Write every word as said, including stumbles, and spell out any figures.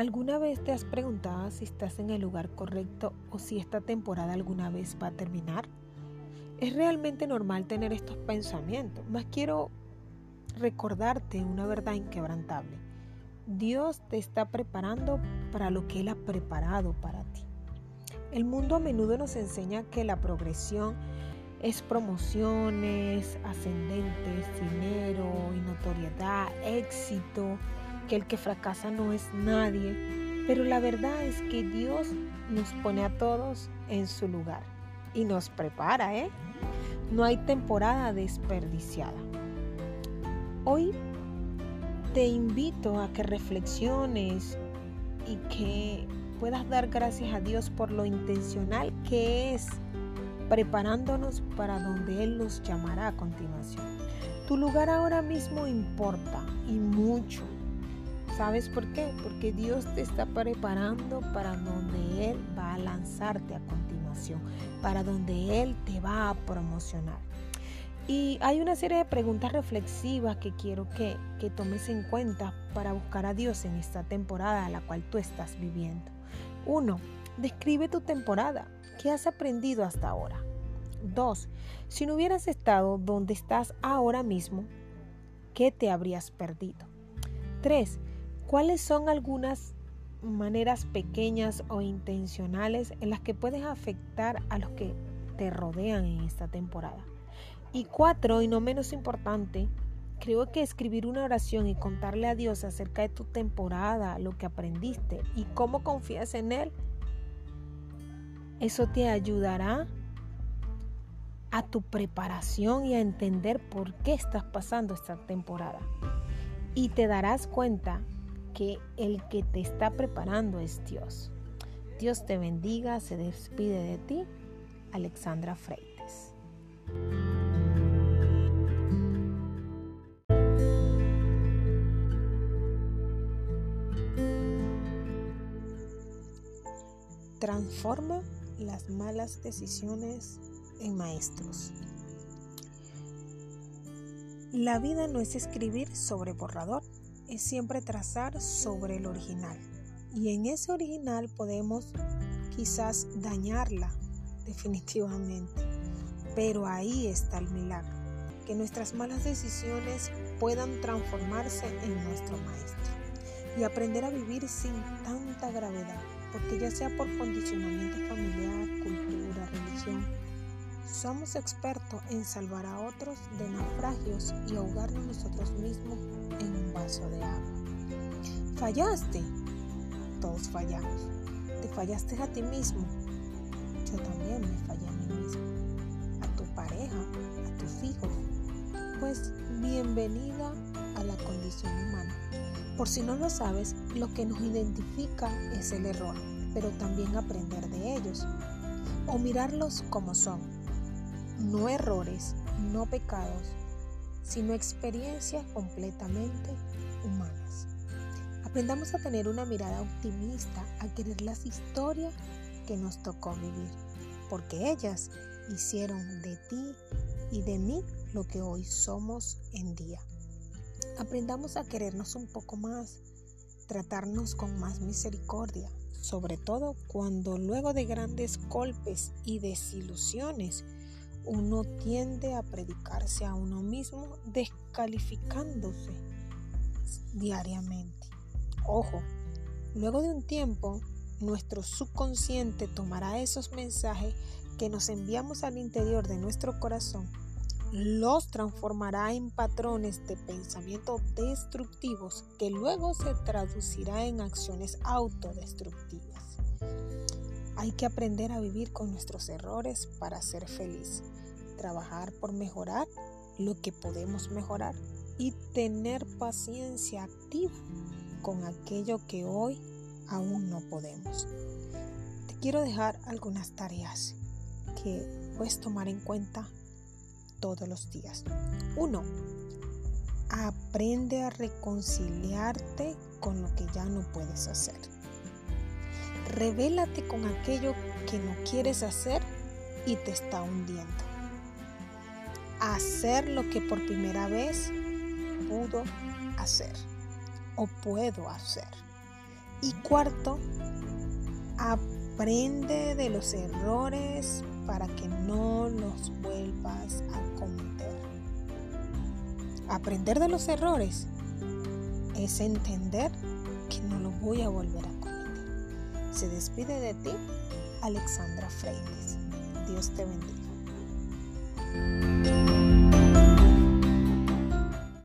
¿Alguna vez te has preguntado si estás en el lugar correcto o si esta temporada alguna vez va a terminar? Es realmente normal tener estos pensamientos, mas quiero recordarte una verdad inquebrantable. Dios te está preparando para lo que Él ha preparado para ti. El mundo a menudo nos enseña que la progresión es promociones, ascendentes, dinero y notoriedad, éxito, que el que fracasa no es nadie. Pero la verdad es que Dios nos pone a todos en su lugar y nos prepara, ¿eh? No hay temporada desperdiciada. Hoy te invito a que reflexiones y que puedas dar gracias a Dios por lo intencional que es preparándonos para donde Él nos llamará a continuación. Tu lugar ahora mismo importa y mucho. ¿Sabes por qué? Porque Dios te está preparando para donde Él va a lanzarte a continuación, para donde Él te va a promocionar. Y hay una serie de preguntas reflexivas que quiero que, que tomes en cuenta para buscar a Dios en esta temporada a la cual tú estás viviendo. Uno, describe tu temporada. ¿Qué has aprendido hasta ahora? Dos, si no hubieras estado donde estás ahora mismo, ¿qué te habrías perdido? Tres, ¿cuáles son algunas maneras pequeñas o intencionales en las que puedes afectar a los que te rodean en esta temporada? Y cuatro, y no menos importante, creo que escribir una oración y contarle a Dios acerca de tu temporada, lo que aprendiste y cómo confías en Él, eso te ayudará a tu preparación y a entender por qué estás pasando esta temporada. Y te darás cuenta que el que te está preparando es Dios. Dios te bendiga, se despide de ti, Alexandra Freites. Transforma las malas decisiones en maestros. La vida no es escribir sobre borrador, es siempre trazar sobre el original. Y en ese original podemos quizás dañarla definitivamente. Pero ahí está el milagro, que nuestras malas decisiones puedan transformarse en nuestro maestro y aprender a vivir sin tanta gravedad, porque ya sea por condicionamiento familiar, cultura, religión, somos expertos en salvar a otros de naufragios y ahogarnos nosotros mismos en un vaso de agua. ¿Fallaste? Todos fallamos. ¿Te fallaste a ti mismo? Yo también me fallé a mí mismo. A tu pareja, a tus hijos. Pues bienvenida a la condición humana. Por si no lo sabes, lo que nos identifica es el error, pero también aprender de ellos o mirarlos como son. No errores, no pecados, sino experiencias completamente humanas. Aprendamos a tener una mirada optimista, a querer las historias que nos tocó vivir, porque ellas hicieron de ti y de mí lo que hoy somos en día. Aprendamos a querernos un poco más, tratarnos con más misericordia, sobre todo cuando luego de grandes golpes y desilusiones uno tiende a predicarse a uno mismo descalificándose diariamente. Ojo, luego de un tiempo, nuestro subconsciente tomará esos mensajes que nos enviamos al interior de nuestro corazón, los transformará en patrones de pensamiento destructivos que luego se traducirá en acciones autodestructivas. Hay que aprender a vivir con nuestros errores para ser feliz, trabajar por mejorar lo que podemos mejorar y tener paciencia activa con aquello que hoy aún no podemos. Te quiero dejar algunas tareas que puedes tomar en cuenta todos los días. Uno, aprende a reconciliarte con lo que ya no puedes hacer. Rebélate con aquello que no quieres hacer y te está hundiendo. Hacer lo que por primera vez pudo hacer o puedo hacer. Y cuarto, aprende de los errores para que no los vuelvas a cometer. Aprender de los errores es entender que no lo voy a volver a cometer. Se despide de ti, Alexandra Freites. Dios te bendiga.